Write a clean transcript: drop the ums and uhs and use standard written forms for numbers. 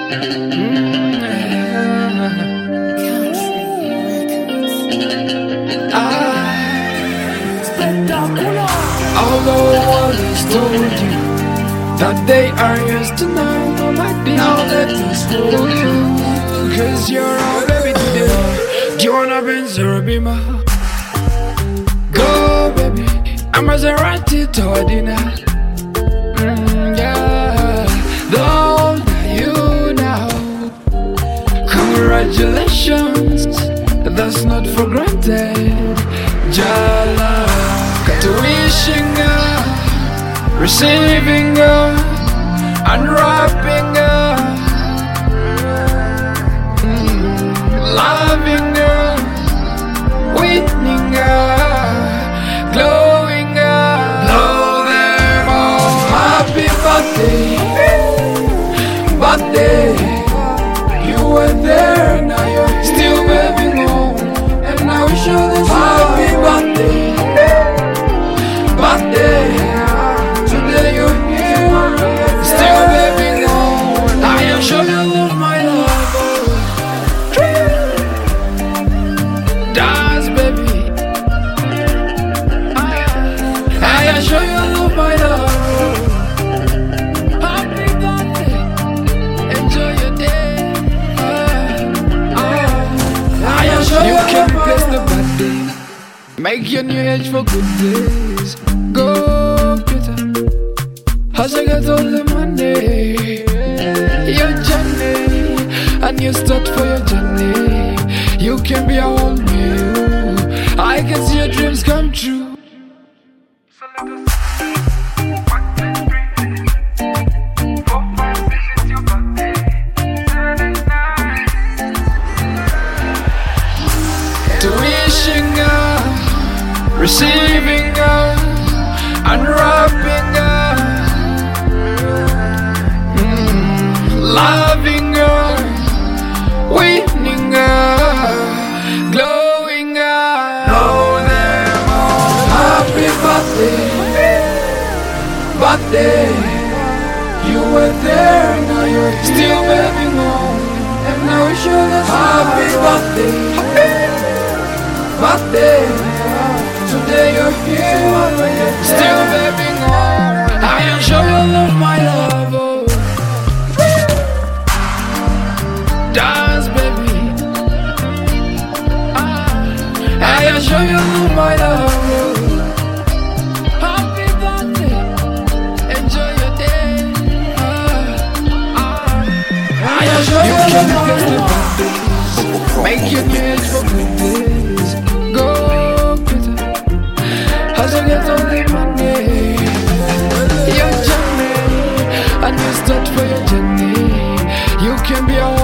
Although the world has told you that they are yours to know, now let us hold you, 'cause you're our baby today. Do you wanna be Zerubima? Go baby, I'm Maserati to dinner. Yeah, the older you now. Congratulations, that's not for granted. Jala, to wishing her, receiving her, unwrapping her, loving her, winning her, glowing her, blow them all. Happy birthday, birthday. You were there, now you're still baby home, and I wish you this happy birthday. Birthday, today you're here, still baby home. I am sure you love my love. Dance baby, I am sure you love my love. Happy birthday, enjoy your day. I am sure you can replace the bad days, make your new age for good days. Go Peter, as I get all the money, your journey, and you start for your journey. You can be a whole new. I can see your dreams come true. To wishing her, receiving her, unwrapping her, loving her, winning her, glowing her, blow them all. Happy birthday, birthday. You were there, now you're still baby home, and now we should have happy birthday, birthday. Today you're here, still baby home. I am sure you love my love. Oh. Dance baby, I am sure you love my love. Oh. Happy birthday, enjoy your day. I am sure you love my love. Make your news for good days. Go as I get all the money, your journey, and you start for your journey. You can be a